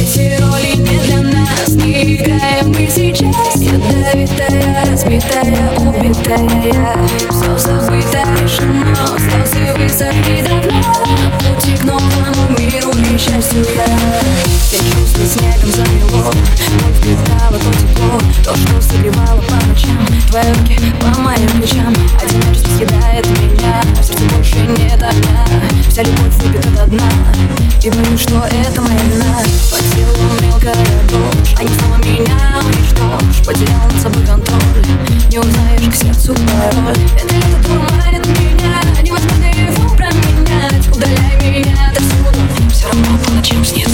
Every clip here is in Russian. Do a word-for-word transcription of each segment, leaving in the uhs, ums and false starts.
Эти роли не для нас, не играем мы сейчас. Ядовитая, разбитая, убитая я. Все забыто, решено, слезы высохли давно. Пути к новому миру и счастью я. Все чувства снегом замело, вновь впитало то тепло, то, что согревало по ночам. Твои руки по моим плечам, одиночество съедает меня. В сердце больше нет огня, вся любовь выпита до дна. И боюсь, что это моя вина. По телу мелкая дрожь, они снова меня уничтожь. Потерял над собой контроль, не узнаешь к сердцу пароль. Это лето дурманит меня, невозможно его променять. Удаляй меня отовсюду, все равно по ночам снится.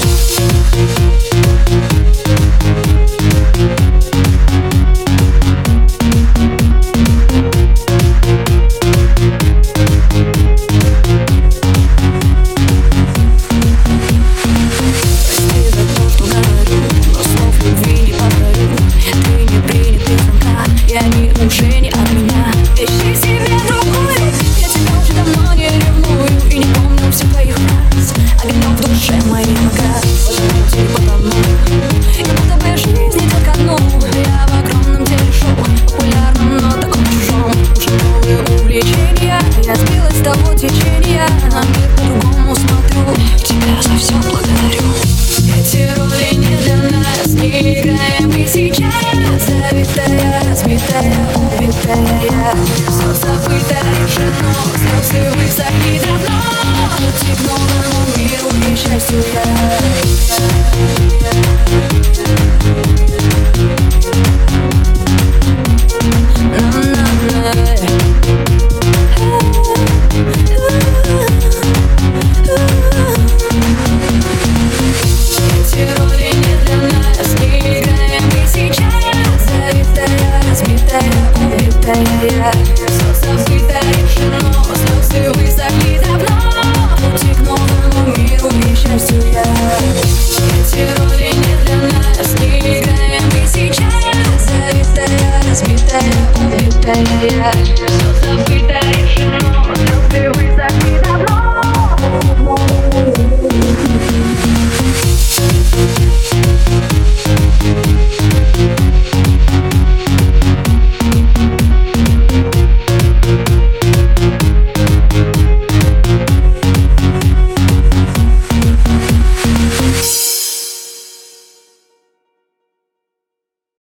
Они уже не от меня. Ищи себе другую. Я тебя уже давно не ревную и не помню всех твоих фраз. Огонек в душе моей погас. Пожалуйте и потону. И будто бы жизнь не только одну. Я в огромном телешоу, популярном, но таком чужом. Уже новые увлечения, я сбилась с того течения. На мир по-другому смотрю, тебя за все благодарю. Эти роли не для нас, не играем мы сейчас. Завитая, разбитая, убитая я. Все забыто, решено, слезы высохли давно. Пути к новому миру и счастью я.